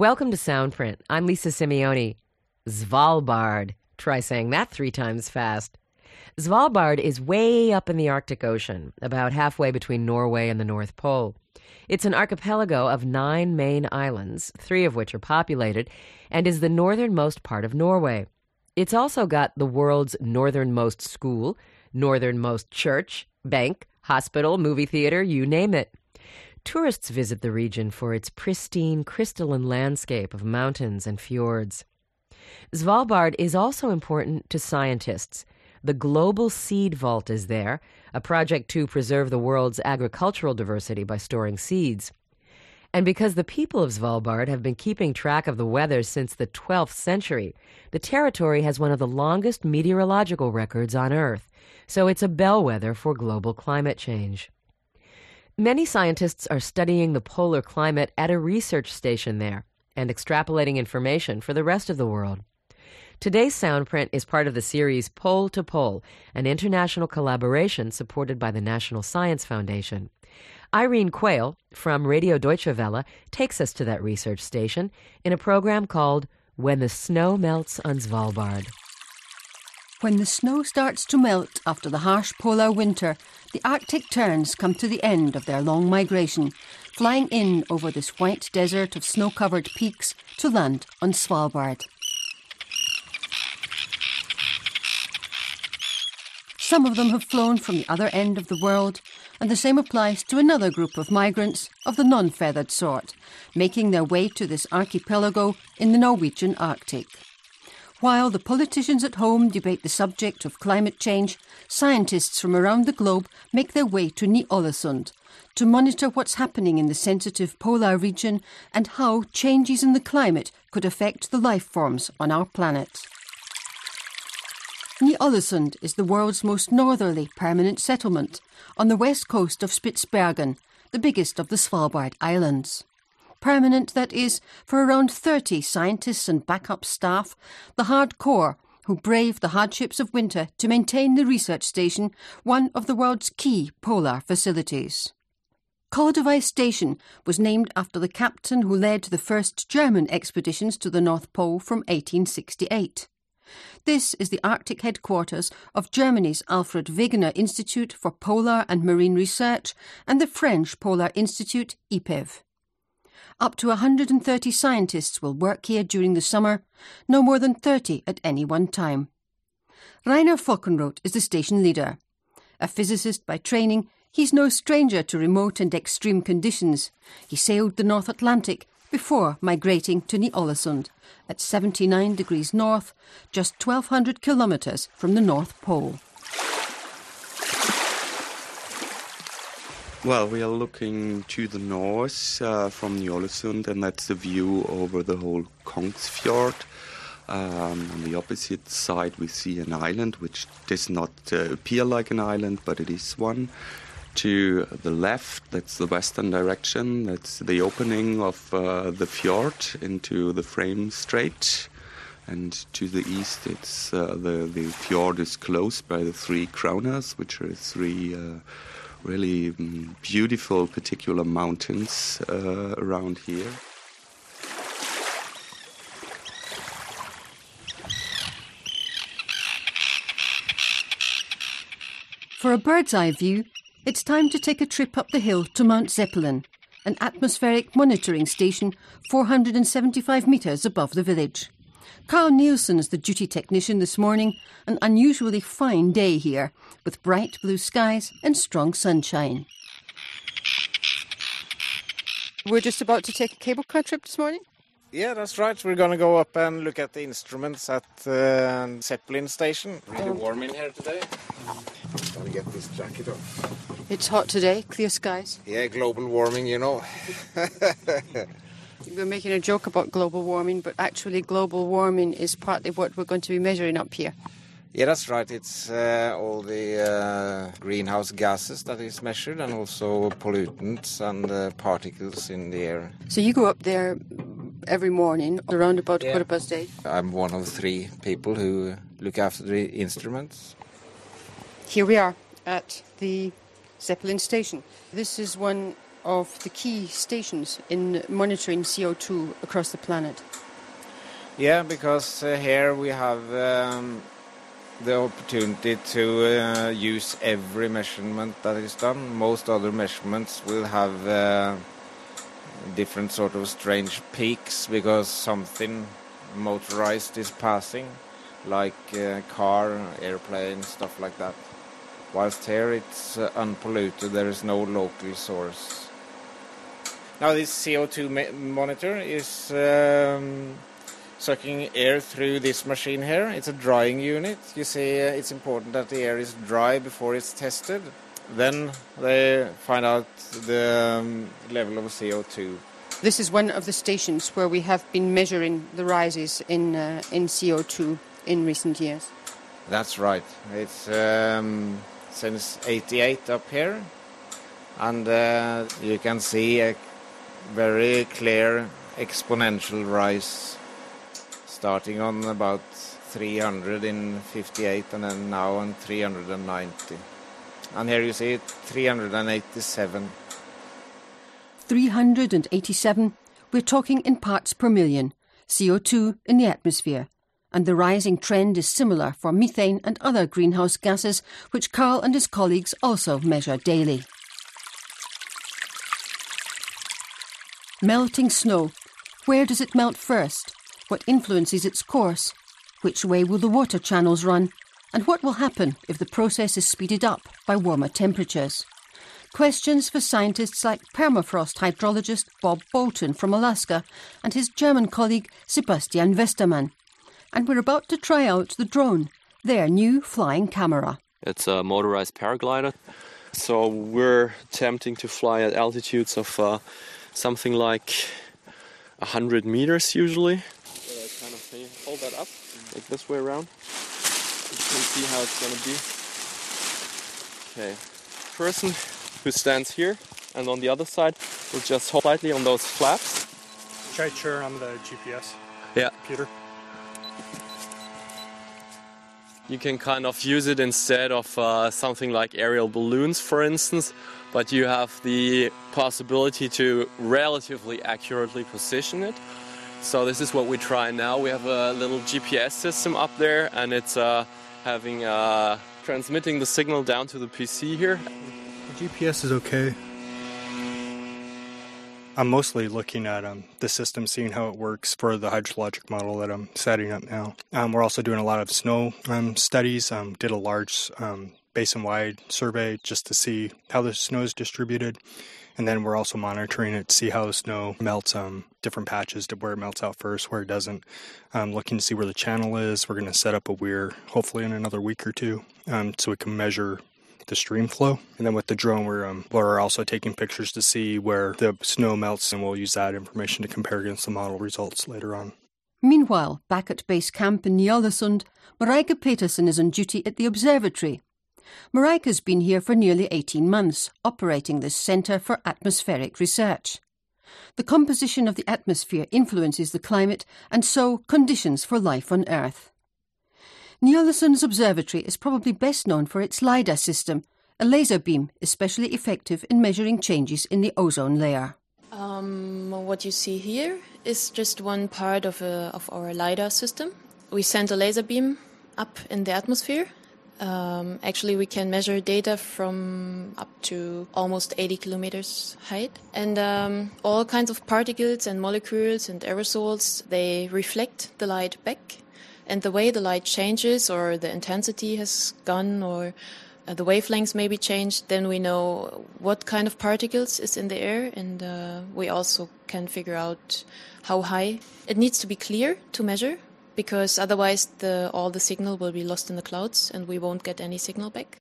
Welcome to Soundprint. I'm Lisa Simeone. Svalbard. Try saying that 3 times fast. Svalbard is way up in the Arctic Ocean, about halfway between Norway and the North Pole. It's an archipelago of 9 main islands, 3 of which are populated, and is the northernmost part of Norway. It's also got the world's northernmost school, northernmost church, bank, hospital, movie theater, you name it. Tourists visit the region for its pristine, crystalline landscape of mountains and fjords. Svalbard is also important to scientists. The Global Seed Vault is there, a project to preserve the world's agricultural diversity by storing seeds. And because the people of Svalbard have been keeping track of the weather since the 12th century, the territory has one of the longest meteorological records on Earth, so it's a bellwether for global climate change. Many scientists are studying the polar climate at a research station there and extrapolating information for the rest of the world. Today's Soundprint is part of the series Pole to Pole, an international collaboration supported by the National Science Foundation. Irene Quayle from Radio Deutsche Welle takes us to that research station in a program called When the Snow Melts on Svalbard. When the snow starts to melt after the harsh polar winter, the Arctic terns come to the end of their long migration, flying in over this white desert of snow-covered peaks to land on Svalbard. Some of them have flown from the other end of the world, and the same applies to another group of migrants of the non-feathered sort, making their way to this archipelago in the Norwegian Arctic. While the politicians at home debate the subject of climate change, scientists from around the globe make their way to Ny-Ålesund to monitor what's happening in the sensitive polar region and how changes in the climate could affect the life forms on our planet. Ny-Ålesund is the world's most northerly permanent settlement on the west coast of Spitsbergen, the biggest of the Svalbard Islands. Permanent, that is, for around 30 scientists and backup staff, the hardcore who brave the hardships of winter to maintain the research station, one of the world's key polar facilities. Kaldevej Station was named after the captain who led the first German expeditions to the North Pole from 1868. This is the Arctic headquarters of Germany's Alfred Wegener Institute for Polar and Marine Research and the French Polar Institute, IPEV. Up to 130 scientists will work here during the summer, no more than 30 at any one time. Rainer Falkenroth is the station leader. A physicist by training, he's no stranger to remote and extreme conditions. He sailed the North Atlantic before migrating to Ny-Ålesund at 79 degrees north, just 1,200 kilometres from the North Pole. Well, we are looking to the north from Ny-Ålesund, and that's the view over the whole Kongsfjord. On the opposite side we see an island which does not appear like an island, but it is one. To the left, that's the western direction, that's the opening of the fjord into the Frame Strait. And to the east, it's the fjord is closed by the 3 Kronas, which are 3 really beautiful particular mountains around here. For a bird's eye view, it's time to take a trip up the hill to Mount Zeppelin, an atmospheric monitoring station 475 metres above the village. Carl Nielsen is the duty technician this morning, an unusually fine day here, with bright blue skies and strong sunshine. We're just about to take a cable car trip this morning? Yeah, that's right. We're going to go up and look at the instruments at the Zeppelin station. Really warm in here today. Gotta get this jacket off. It's hot today, clear skies. Yeah, global warming, you know. We're making a joke about global warming, but actually global warming is partly what we're going to be measuring up here. Yeah, that's right. It's all the greenhouse gases that is measured and also pollutants and particles in the air. So you go up there every morning around about 8:15? I'm one of 3 people who look after the instruments. Here we are at the Zeppelin station. This is one of the key stations in monitoring CO2 across the planet. Yeah, because here we have the opportunity to use every measurement that is done. Most other measurements will have different sort of strange peaks because something motorized is passing, like car, airplane, stuff like that. Whilst here it's unpolluted, there is no local source. Now this CO2 monitor is sucking air through this machine here. It's a drying unit. You see, it's important that the air is dry before it's tested. Then they find out the level of CO2. This is one of the stations where we have been measuring the rises in CO2 in recent years. That's right. It's since '88 up here, and you can see a very clear exponential rise, starting on about 300 in '58 and then now on 390. And here you see it, 387. 387, we're talking in parts per million, CO2 in the atmosphere. And the rising trend is similar for methane and other greenhouse gases, which Carl and his colleagues also measure daily. Melting snow. Where does it melt first? What influences its course? Which way will the water channels run? And what will happen if the process is speeded up by warmer temperatures? Questions for scientists like permafrost hydrologist Bob Bolton from Alaska and his German colleague Sebastian Westermann. And we're about to try out the drone, their new flying camera. It's a motorized paraglider. So we're attempting to fly at altitudes of something like 100 meters usually. So kind of hold that up, like this way around. You can see how it's going to be. Okay, person who stands here and on the other side will just hold slightly on those flaps. Try turn on the GPS computer. You can kind of use it instead of something like aerial balloons, for instance, but you have the possibility to relatively accurately position it. So this is what we try now. We have a little GPS system up there, and it's transmitting the signal down to the PC here. The GPS is okay. I'm mostly looking at the system, seeing how it works for the hydrologic model that I'm setting up now. We're also doing a lot of snow studies. Did a large basin-wide survey just to see how the snow is distributed. And then we're also monitoring it to see how the snow melts, different patches, to where it melts out first, where it doesn't. Looking to see where the channel is. We're going to set up a weir, hopefully in another week or two, so we can measure the stream flow. And then with the drone, we're also taking pictures to see where the snow melts, and we'll use that information to compare against the model results later on. Meanwhile, back at base camp in Ny-Ålesund, Marijke Petersen is on duty at the observatory. Marijke's been here for nearly 18 months, operating this centre for atmospheric research. The composition of the atmosphere influences the climate and so conditions for life on Earth. Ny-Ålesund's observatory is probably best known for its LiDAR system, a laser beam especially effective in measuring changes in the ozone layer. What you see here is just one part of our LiDAR system. We send a laser beam up in the atmosphere. Actually, we can measure data from up to almost 80 kilometers height. And all kinds of particles and molecules and aerosols, they reflect the light back. And the way the light changes, or the intensity has gone, or the wavelengths may be changed, then we know what kind of particles is in the air, and we also can figure out how high. It needs to be clear to measure, because otherwise all the signal will be lost in the clouds and we won't get any signal back.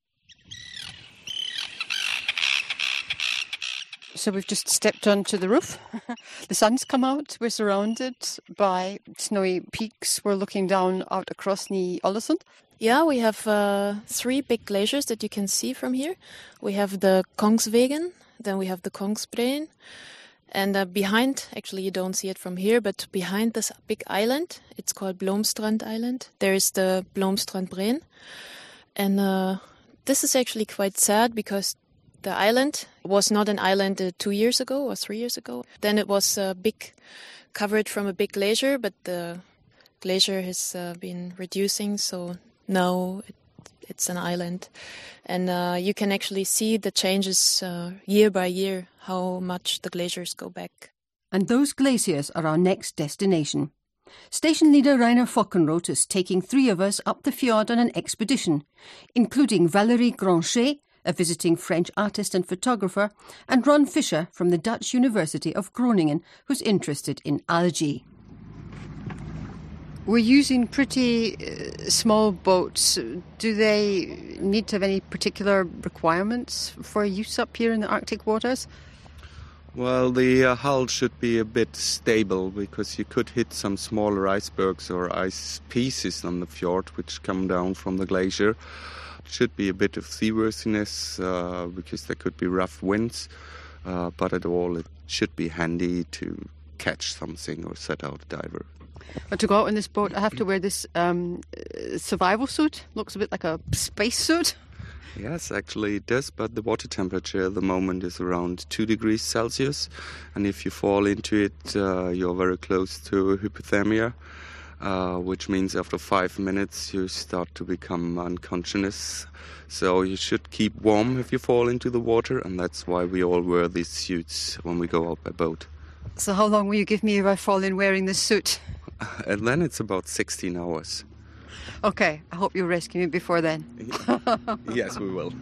So we've just stepped onto the roof. The sun's come out. We're surrounded by snowy peaks. We're looking down out across Ny-Ålesund. Yeah, we have 3 big glaciers that you can see from here. We have the Kongsvegen, then we have the Kongsbreen, and behind, actually you don't see it from here, but behind this big island, it's called Blomstrand Island, there is the Blomstrandbreen. And this is actually quite sad because The island was not an island 2 years ago or 3 years ago. Then it was covered from a big glacier, but the glacier has been reducing, so now it's an island. And you can actually see the changes year by year, how much the glaciers go back. And those glaciers are our next destination. Station leader Rainer Fockenroth is taking 3 of us up the fjord on an expedition, including Valérie Granchet, a visiting French artist and photographer, and Ron Fischer from the Dutch University of Groningen, who's interested in algae. We're using pretty small boats. Do they need to have any particular requirements for use up here in the Arctic waters? Well, the hull should be a bit stable because you could hit some smaller icebergs or ice pieces on the fjord which come down from the glacier. Should be a bit of seaworthiness because there could be rough winds, but at all it should be handy to catch something or set out a diver. But to go out in this boat, I have to wear this survival suit. Looks a bit like a space suit. Yes, actually it does, but the water temperature at the moment is around 2 degrees Celsius, and if you fall into it, you're very close to hypothermia, which means after 5 minutes you start to become unconscious. So you should keep warm if you fall into the water, and that's why we all wear these suits when we go out by boat. So how long will you give me if I fall in wearing this suit? And then it's about 16 hours. Okay, I hope you rescue me before then. Yes, we will.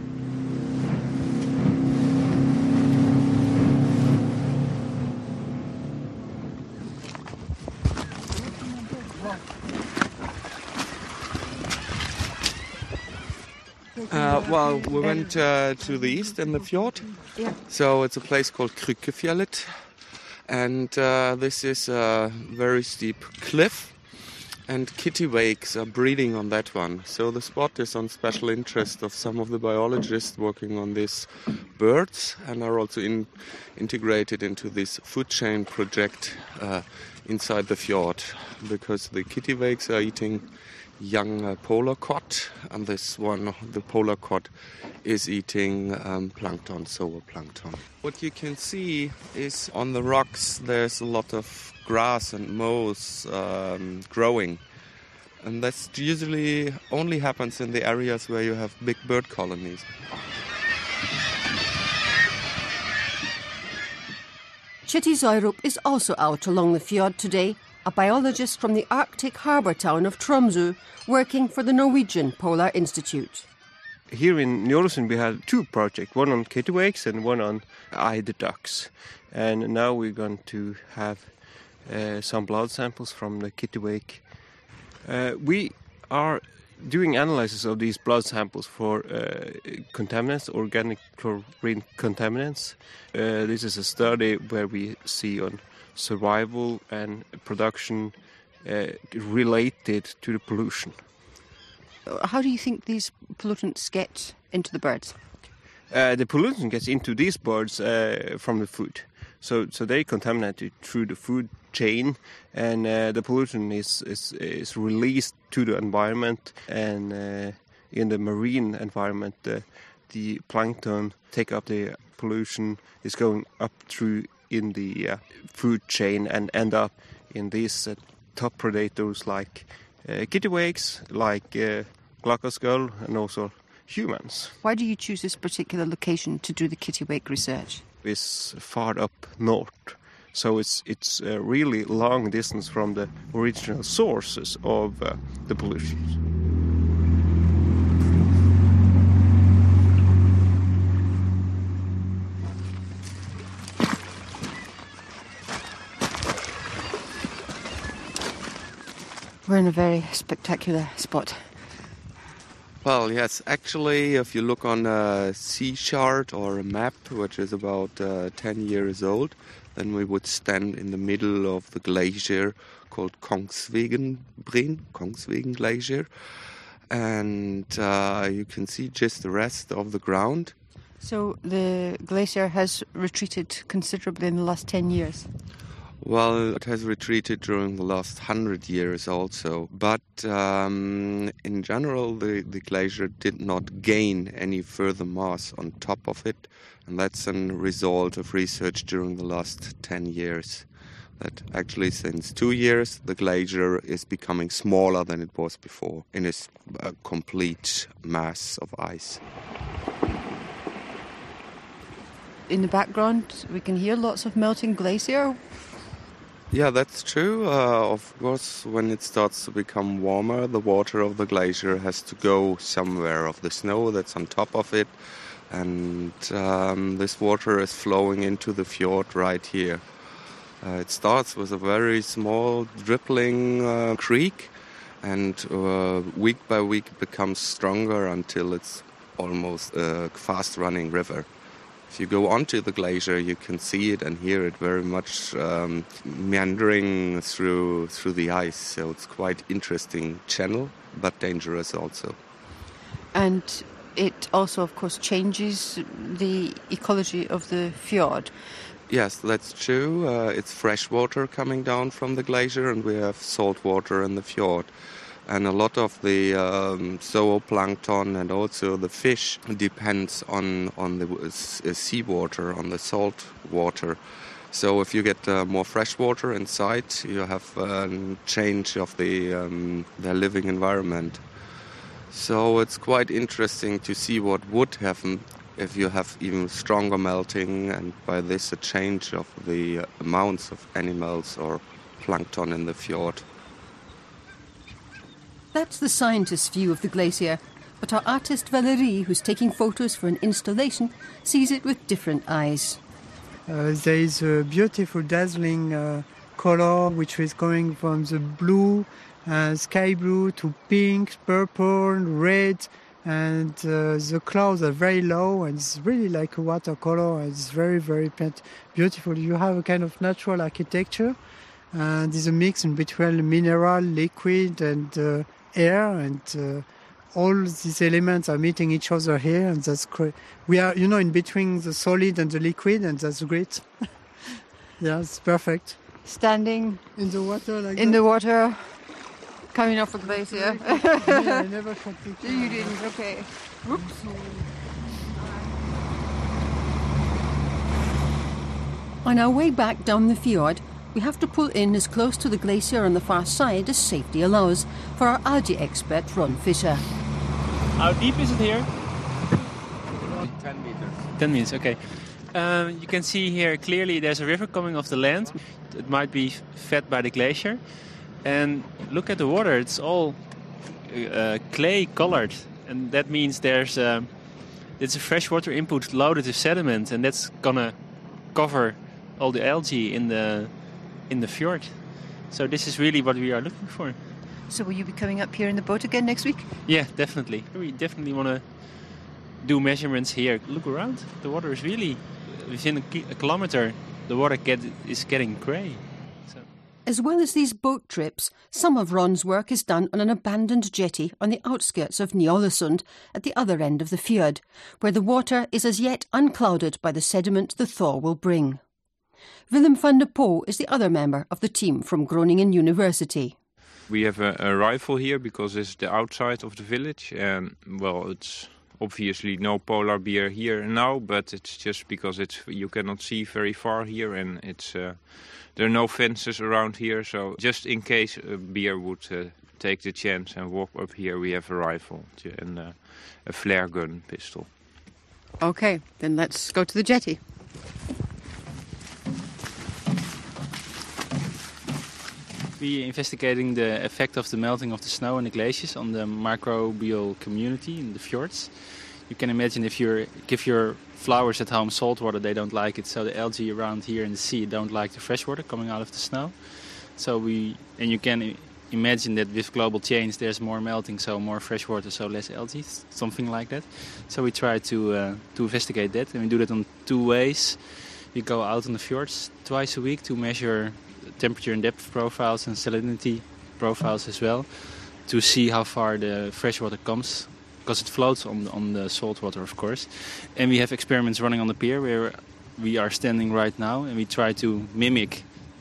Well, we went to the east in the fjord. Yeah. So it's a place called Krykkefjellet. And this is a very steep cliff. And kittiwakes are breeding on that one. So the spot is on special interest of some of the biologists working on these birds and are also integrated into this food chain project inside the fjord, because the kittiwakes are eating young polar cod, and this one, the polar cod, is eating plankton, zooplankton. What you can see is on the rocks there's a lot of grass and moss growing, and that usually only happens in the areas where you have big bird colonies. Chitty Zoyrup is also out along the fjord today, a biologist from the Arctic harbour town of Tromsø, working for the Norwegian Polar Institute. Here in Ny-Ålesund we had 2 projects, one on kittiwakes and one on eider ducks. And now we're going to have some blood samples from the kittiwake. We are doing analysis of these blood samples for contaminants, organic chlorine contaminants. This is a study where we see on survival and production related to the pollution. How do you think these pollutants get into the birds? The pollutant gets into these birds from the food. So they contaminate it through the food chain, and the pollution is released to the environment, and in the marine environment the plankton take up the pollution, is going up through in the food chain and end up in these top predators like kittiwakes, like glaucoskull, and also humans. Why do you choose this particular location to do the kittiwake research? It's far up north, so it's a really long distance from the original sources of the pollution. We're in a very spectacular spot. Well, yes, actually, if you look on a sea chart or a map, which is about 10 years old, then we would stand in the middle of the glacier called Kongsvigen Glacier. And you can see just the rest of the ground. So the glacier has retreated considerably in the last 10 years? Well, it has retreated during the last 100 years also, but in general the glacier did not gain any further mass on top of it, and that's a result of research during the last 10 years. That actually since 2 years the glacier is becoming smaller than it was before in its complete mass of ice. In the background we can hear lots of melting glacier. Yeah, that's true. Of course, when it starts to become warmer, the water of the glacier has to go somewhere of the snow that's on top of it. And this water is flowing into the fjord right here. It starts with a very small dribbling creek, and week by week it becomes stronger until it's almost a fast-running river. If you go onto the glacier, you can see it and hear it very much meandering through the ice. So it's quite interesting channel, but dangerous also. And it also, of course, changes the ecology of the fjord. Yes, that's true. It's fresh water coming down from the glacier, and we have salt water in the fjord. And a lot of the zooplankton and also the fish depends on the seawater, on the salt water. So if you get more fresh water inside, you have a change of their living environment. So it's quite interesting to see what would happen if you have even stronger melting, and by this a change of the amounts of animals or plankton in the fjord. That's the scientist's view of the glacier, but our artist Valérie, who's taking photos for an installation, sees it with different eyes. There is a beautiful dazzling color which is going from the blue, sky blue to pink, purple, red, and the clouds are very low, and it's really like a watercolor. It's very, very beautiful. You have a kind of natural architecture, and it's a mix in between mineral, liquid, and air, and all these elements are meeting each other here, and that's great. We are, in between the solid and the liquid, and that's great. Yeah, it's perfect. Standing in the water like in that. The water, coming off a glacier. Yeah, I never shot pictures. You didn't, okay. Whoops. On our way back down the fjord, we have to pull in as close to the glacier on the far side as safety allows for our algae expert Ron Fisher. How deep is it here? 10 meters. 10 meters, okay. You can see here clearly there's a river coming off the land. It might be fed by the glacier. And look at the water, it's all clay colored. And that means it's a freshwater input loaded with sediment, and that's gonna cover all the algae in the fjord. So this is really what we are looking for. So will you be coming up here in the boat again next week? Yeah, definitely. We definitely want to do measurements here. Look around. The water is really, within a kilometer, the water is getting grey. So. As well as these boat trips, some of Ron's work is done on an abandoned jetty on the outskirts of Ny-Ålesund at the other end of the fjord, where the water is as yet unclouded by the sediment the thaw will bring. Willem van der Pol is the other member of the team from Groningen University. We have a rifle here because it's the outside of the village, and well, it's obviously no polar bear here now, but it's just because you cannot see very far here, and there are no fences around here, so just in case a bear would take the chance and walk up here, we have a rifle and a flare gun pistol. Okay, then let's go to the jetty. We're investigating the effect of the melting of the snow and the glaciers on the microbial community in the fjords. You can imagine if you give your flowers at home salt water, they don't like it. So the algae around here in the sea don't like the fresh water coming out of the snow. And you can imagine that with global change, there's more melting, so more fresh water, so less algae, something like that. So we try to investigate that, and we do that on 2 ways. We go out on the fjords twice a week to measure temperature and depth profiles and salinity profiles as well, to see how far the fresh water comes, because it floats on the salt water, of course. And we have experiments running on the pier where we are standing right now, and we try to mimic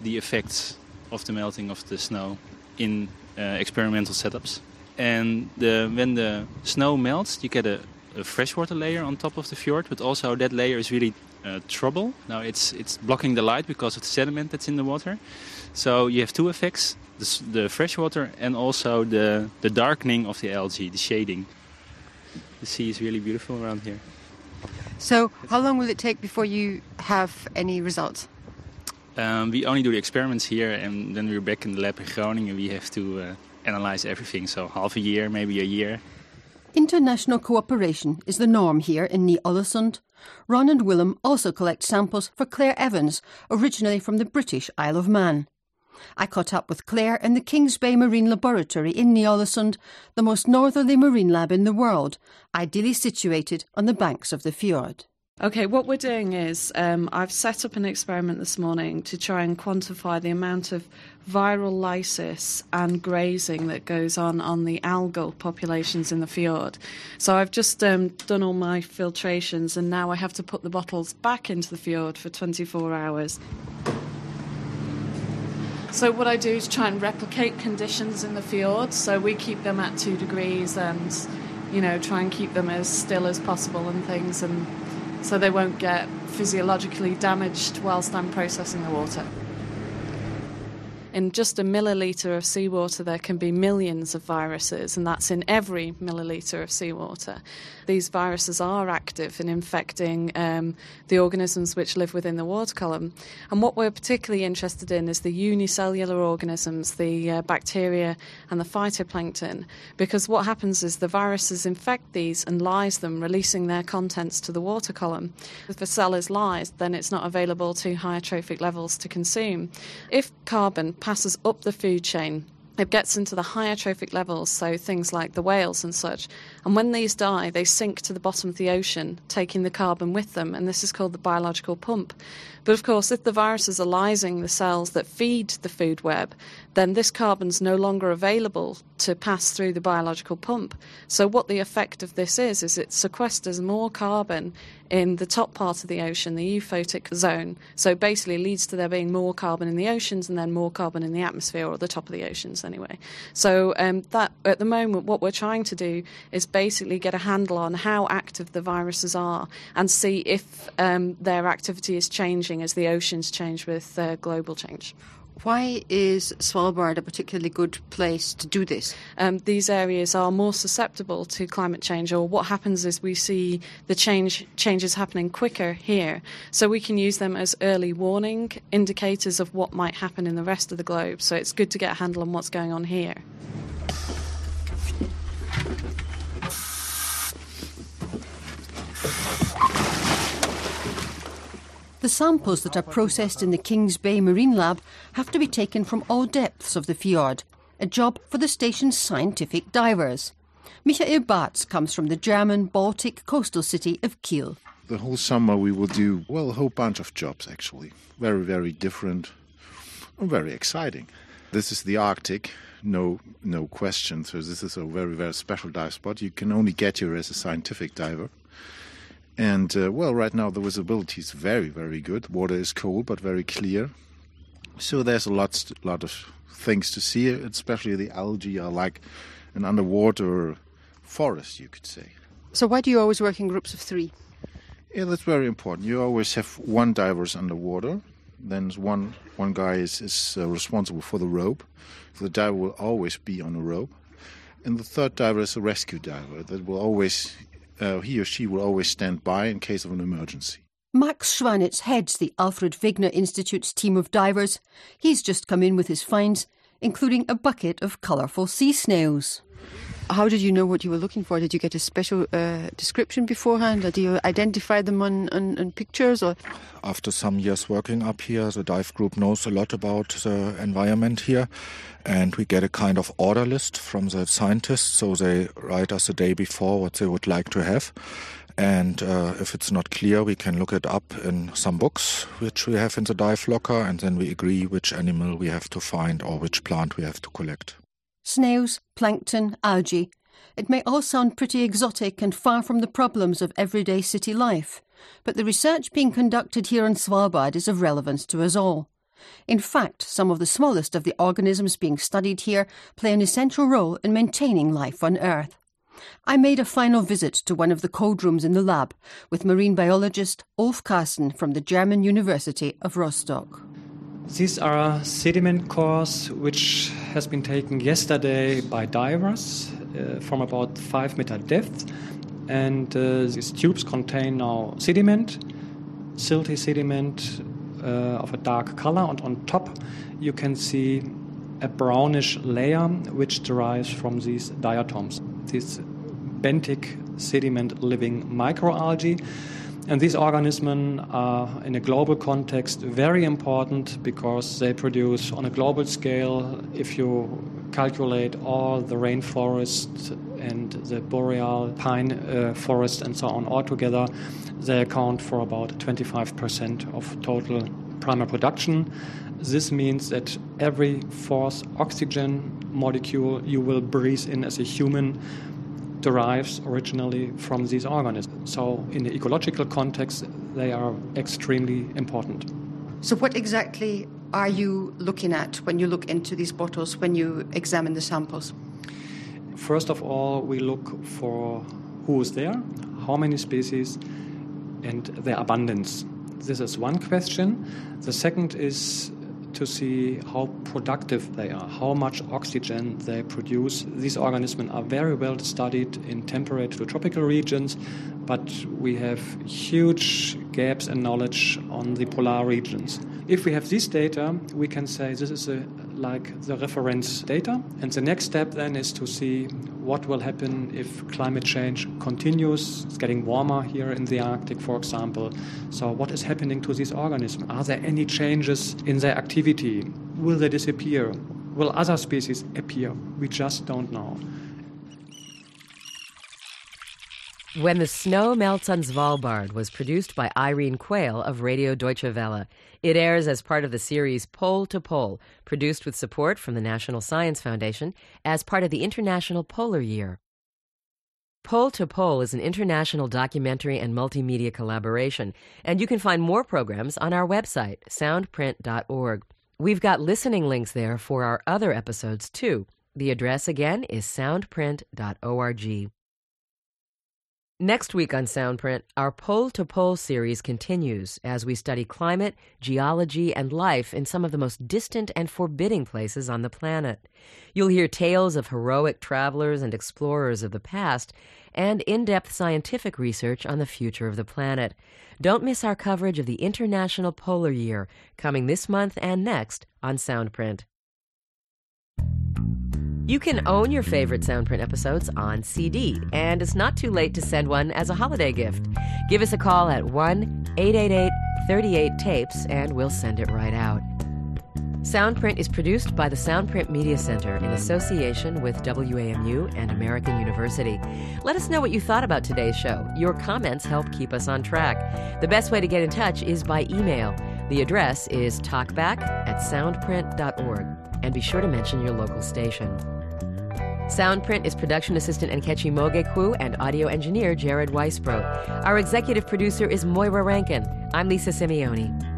the effects of the melting of the snow in experimental setups. And when the snow melts, you get a freshwater layer on top of the fjord, but also that layer is really trouble. Now it's blocking the light because of the sediment that's in the water. So you have two effects, the freshwater and also the darkening of the algae, the shading. The sea is really beautiful around here. So how long will it take before you have any results? We only do the experiments here, and then we're back in the lab in Groningen. We have to analyze everything, so half a year, maybe a year. International cooperation is the norm here in Ny-Ålesund. Ron and Willem also collect samples for Claire Evans, originally from the British Isle of Man. I caught up with Claire in the Kings Bay Marine Laboratory in Ny-Ålesund, the most northerly marine lab in the world, ideally situated on the banks of the fjord. Okay, what we're doing is I've set up an experiment this morning to try and quantify the amount of viral lysis and grazing that goes on the algal populations in the fjord. So I've just done all my filtrations, and now I have to put the bottles back into the fjord for 24 hours. So what I do is try and replicate conditions in the fjord, so we keep them at 2 degrees and, try and keep them as still as possible and things, and so they won't get physiologically damaged whilst I'm processing the water. In just a milliliter of seawater, there can be millions of viruses, and that's in every milliliter of seawater. These viruses are active in infecting the organisms which live within the water column. And what we're particularly interested in is the unicellular organisms, the bacteria and the phytoplankton, because what happens is the viruses infect these and lyse them, releasing their contents to the water column. If a cell is lysed, then it's not available to higher trophic levels to consume. If carbon passes up the food chain, it gets into the higher trophic levels, so things like the whales and such. And when these die, they sink to the bottom of the ocean, taking the carbon with them, and this is called the biological pump. But of course, if the viruses are lysing the cells that feed the food web, then this carbon's no longer available to pass through the biological pump. So what the effect of this is it sequesters more carbon in the top part of the ocean, the euphotic zone. So basically leads to there being more carbon in the oceans and then more carbon in the atmosphere, or the top of the oceans anyway. So that at the moment, what we're trying to do is basically get a handle on how active the viruses are and see if their activity is changing as the oceans change with global change. Why is Svalbard a particularly good place to do this? These areas are more susceptible to climate change, or what happens is we see the changes happening quicker here. So we can use them as early warning indicators of what might happen in the rest of the globe. So it's good to get a handle on what's going on here. The samples that are processed in the Kings Bay Marine Lab have to be taken from all depths of the fjord, a job for the station's scientific divers. Michael Bartz comes from the German Baltic coastal city of Kiel. The whole summer we will do, a whole bunch of jobs actually. Very, very different and very exciting. This is the Arctic, no question. So this is a very, very special dive spot. You can only get here as a scientific diver. And, right now the visibility is very, very good. Water is cold but very clear. So there's a lot of things to see, especially the algae are like an underwater forest, you could say. So why do you always work in groups of 3? Yeah, that's very important. You always have one diver underwater. Then one guy is responsible for the rope. So the diver will always be on a rope. And the third diver is a rescue diver that will always... he or she will always stand by in case of an emergency. Max Schwanitz heads the Alfred Wegener Institute's team of divers. He's just come in with his finds, including a bucket of colourful sea snails. How did you know what you were looking for? Did you get a special description beforehand? Or do you identify them on pictures? Or? After some years working up here, the dive group knows a lot about the environment here, and we get a kind of order list from the scientists, so they write us the day before what they would like to have. And if it's not clear, we can look it up in some books which we have in the dive locker, and then we agree which animal we have to find or which plant we have to collect. Snails, plankton, algae. It may all sound pretty exotic and far from the problems of everyday city life, but the research being conducted here on Svalbard is of relevance to us all. In fact, some of the smallest of the organisms being studied here play an essential role in maintaining life on Earth. I made a final visit to one of the cold rooms in the lab with marine biologist Ulf Carsten from the German University of Rostock. These are sediment cores which has been taken yesterday by divers from about 5 meter depth, and these tubes contain now sediment, silty sediment of a dark color, and on top you can see a brownish layer which derives from these diatoms, these benthic sediment living microalgae. And these organisms are, in a global context, very important because they produce, on a global scale, if you calculate all the rainforest and the boreal pine forest and so on all together, they account for about 25% of total primary production. This means that every fourth oxygen molecule you will breathe in as a human derives originally from these organisms. So in the ecological context, they are extremely important. So what exactly are you looking at when you look into these bottles, when you examine the samples? First of all, we look for who is there, how many species, and their abundance. This is one question. The second is to see how productive they are, how much oxygen they produce. These organisms are very well studied in temperate to tropical regions, but we have huge gaps in knowledge on the polar regions. If we have this data, we can say this is like the reference data, and the next step then is to see what will happen if climate change continues. It's getting warmer here in the Arctic, for example. So what is happening to these organisms? Are there any changes in their activity? Will they disappear? Will other species appear? We just don't know. When the Snow Melts on Svalbard was produced by Irene Quayle of Radio Deutsche Welle. It airs as part of the series Pole to Pole, produced with support from the National Science Foundation as part of the International Polar Year. Pole to Pole is an international documentary and multimedia collaboration, and you can find more programs on our website, soundprint.org. We've got listening links there for our other episodes, too. The address again is soundprint.org. Next week on Soundprint, our Pole to Pole series continues as we study climate, geology, and life in some of the most distant and forbidding places on the planet. You'll hear tales of heroic travelers and explorers of the past and in-depth scientific research on the future of the planet. Don't miss our coverage of the International Polar Year, coming this month and next on Soundprint. You can own your favorite Soundprint episodes on CD, and it's not too late to send one as a holiday gift. Give us a call at 1-888-38-TAPES, and we'll send it right out. Soundprint is produced by the Soundprint Media Center in association with WAMU and American University. Let us know what you thought about today's show. Your comments help keep us on track. The best way to get in touch is by email. The address is talkback@soundprint.org. And be sure to mention your local station. Soundprint is production assistant Nkechi Mogekwu and audio engineer Jared Weisbrot. Our executive producer is Moira Rankin. I'm Lisa Simeone.